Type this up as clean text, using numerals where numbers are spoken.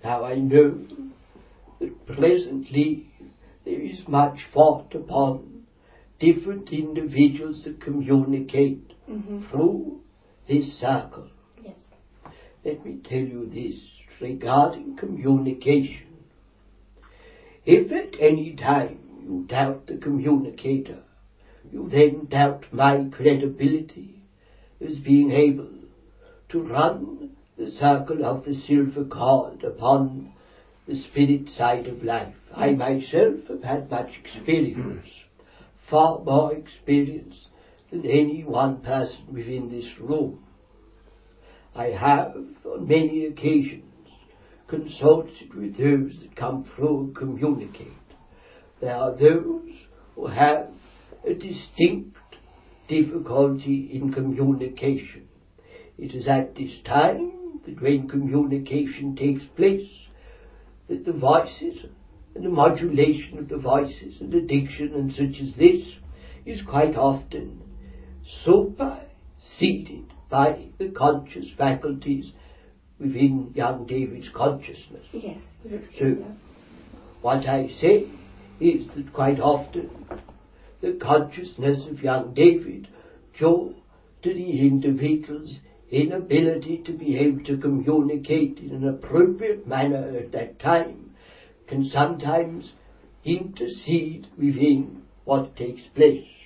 Now I know that presently there is much thought upon different individuals that communicate through this circle. Yes. Let me tell you this regarding communication. If at any time you doubt the communicator, you then doubt my credibility as being able to run the circle of the silver cord upon the spirit side of life. I myself have had much experience, far more experience than any one person within this room. I have on many occasions consulted with those that come through and communicate. There are those who have a distinct difficulty in communication. It is at this time that when communication takes place, that the voices and the modulation of the voices and the diction and such as this is quite often superseded by the conscious faculties within young David's consciousness. Yes. So, what I say is that quite often the consciousness of young David, due to the individual's inability to be able to communicate in an appropriate manner at that time, can sometimes intercede within what takes place.